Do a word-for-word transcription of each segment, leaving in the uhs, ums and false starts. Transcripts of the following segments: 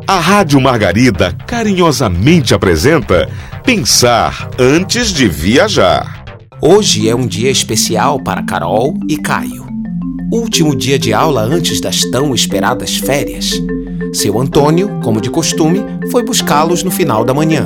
A Rádio Margarida carinhosamente apresenta Pensar Antes de Viajar. Hoje é um dia especial para Carol e Caio. Último dia de aula antes das tão esperadas férias. Seu Antônio, como de costume, foi buscá-los no final da manhã.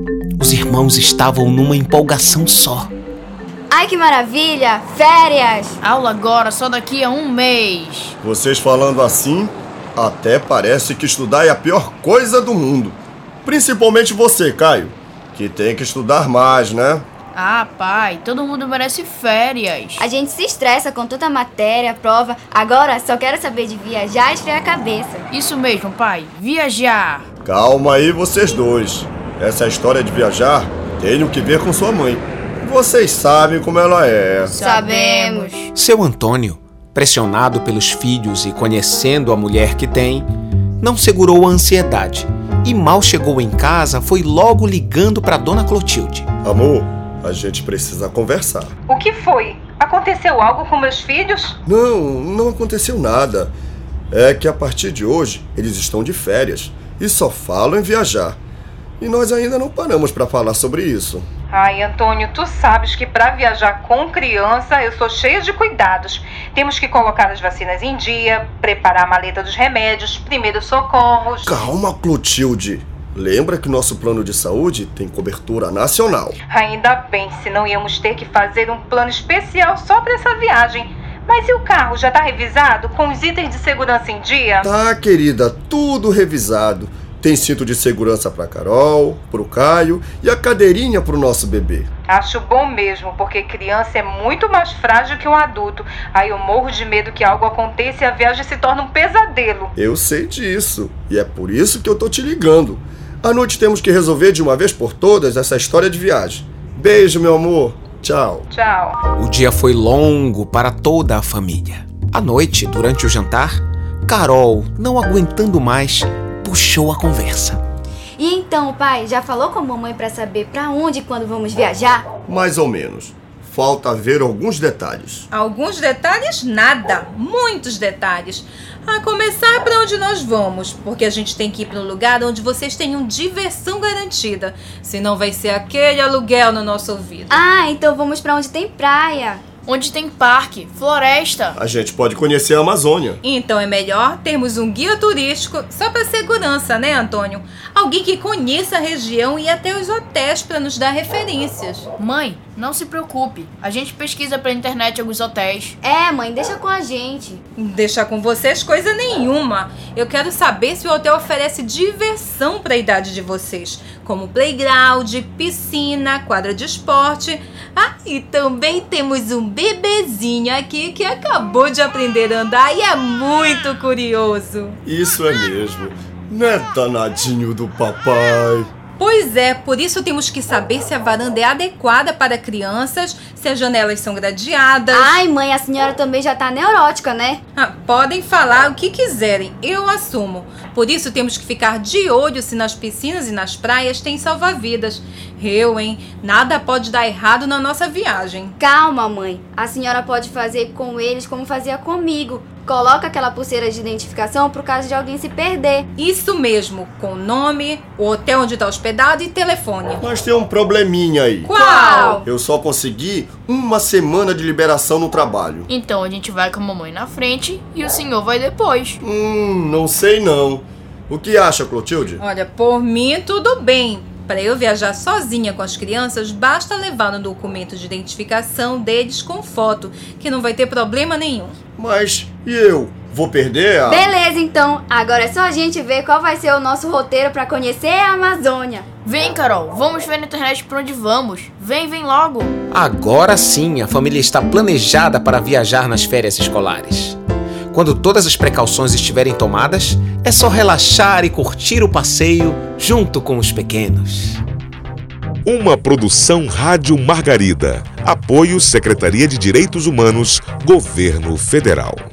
Os irmãos estavam numa empolgação só. Ai, que maravilha! Férias! Aula agora, só daqui a um mês. Vocês falando assim, até parece que estudar é a pior coisa do mundo. Principalmente você, Caio, que tem que estudar mais, né? Ah, pai, todo mundo merece férias. A gente se estressa com tanta matéria, prova. Agora só quero saber de viajar e esfriar a cabeça. Isso mesmo, pai. Viajar. Calma aí, vocês dois. Essa história de viajar tem o que ver com sua mãe. Vocês sabem como ela é. Sabemos. Seu Antônio, pressionado pelos filhos e conhecendo a mulher que tem, não segurou a ansiedade e mal chegou em casa foi logo ligando para Dona Clotilde. Amor, a gente precisa conversar. O que foi? Aconteceu algo com meus filhos? Não, não aconteceu nada. É que a partir de hoje eles estão de férias e só falam em viajar. E nós ainda não paramos para falar sobre isso. Ai, Antônio, tu sabes que para viajar com criança eu sou cheia de cuidados. Temos que colocar as vacinas em dia, preparar a maleta dos remédios, primeiros socorros. Calma, Clotilde. Lembra que nosso plano de saúde tem cobertura nacional. Ainda bem, senão íamos ter que fazer um plano especial só para essa viagem. Mas e o carro, já tá revisado, com os itens de segurança em dia? Tá, querida, tudo revisado. Tem cinto de segurança pra Carol, pro Caio e a cadeirinha pro nosso bebê. Acho bom mesmo, porque criança é muito mais frágil que um adulto. Aí eu morro de medo que algo aconteça e a viagem se torne um pesadelo. Eu sei disso, e é por isso que eu tô te ligando. À noite temos que resolver de uma vez por todas essa história de viagem. Beijo, meu amor. Tchau. Tchau. O dia foi longo para toda a família. À noite, durante o jantar, Carol, não aguentando mais, puxou a conversa. E então, pai, já falou com a mamãe pra saber pra onde e quando vamos viajar? Mais ou menos. Falta ver alguns detalhes. Alguns detalhes? Nada. Muitos detalhes. A começar para onde nós vamos, porque a gente tem que ir para um lugar onde vocês tenham diversão garantida. Senão vai ser aquele aluguel no nosso ouvido. Ah, então vamos pra onde tem praia. Onde tem parque, floresta. A gente pode conhecer a Amazônia. Então é melhor termos um guia turístico só para segurança, né, Antônio? Alguém que conheça a região e até os hotéis para nos dar referências. Mãe, não se preocupe. A gente pesquisa pela internet alguns hotéis. É, mãe, deixa com a gente. Deixar com vocês coisa nenhuma. Eu quero saber se o hotel oferece diversão para a idade de vocês, como playground, piscina, quadra de esporte. Ah, e também temos um bebezinho aqui que acabou de aprender a andar e é muito curioso. Isso é mesmo. Não é danadinho do papai. Pois é, por isso temos que saber se a varanda é adequada para crianças, se as janelas são gradeadas. Ai, mãe, a senhora também já tá neurótica, né? Ah, podem falar o que quiserem, eu assumo. Por isso temos que ficar de olho se nas piscinas e nas praias tem salva-vidas. Eu, hein? Nada pode dar errado na nossa viagem. Calma, mãe. A senhora pode fazer com eles como fazia comigo. Coloca aquela pulseira de identificação pro caso de alguém se perder. Isso mesmo, com nome, o hotel onde está hospedado e telefone. Mas tem um probleminha aí. Qual? Eu só consegui uma semana de liberação no trabalho. Então a gente vai com a mamãe na frente e o senhor vai depois. Hum, não sei não. O que acha, Clotilde? Olha, por mim tudo bem. Para eu viajar sozinha com as crianças, basta levar no documento de identificação deles com foto, que não vai ter problema nenhum. Mas e eu? Vou perder a... Beleza, então. Agora é só a gente ver qual vai ser o nosso roteiro para conhecer a Amazônia. Vem, Carol, vamos ver na internet pra onde vamos. Vem, vem logo. Agora sim, a família está planejada para viajar nas férias escolares. Quando todas as precauções estiverem tomadas, é só relaxar e curtir o passeio junto com os pequenos. Uma produção Rádio Margarida. Apoio Secretaria de Direitos Humanos, Governo Federal.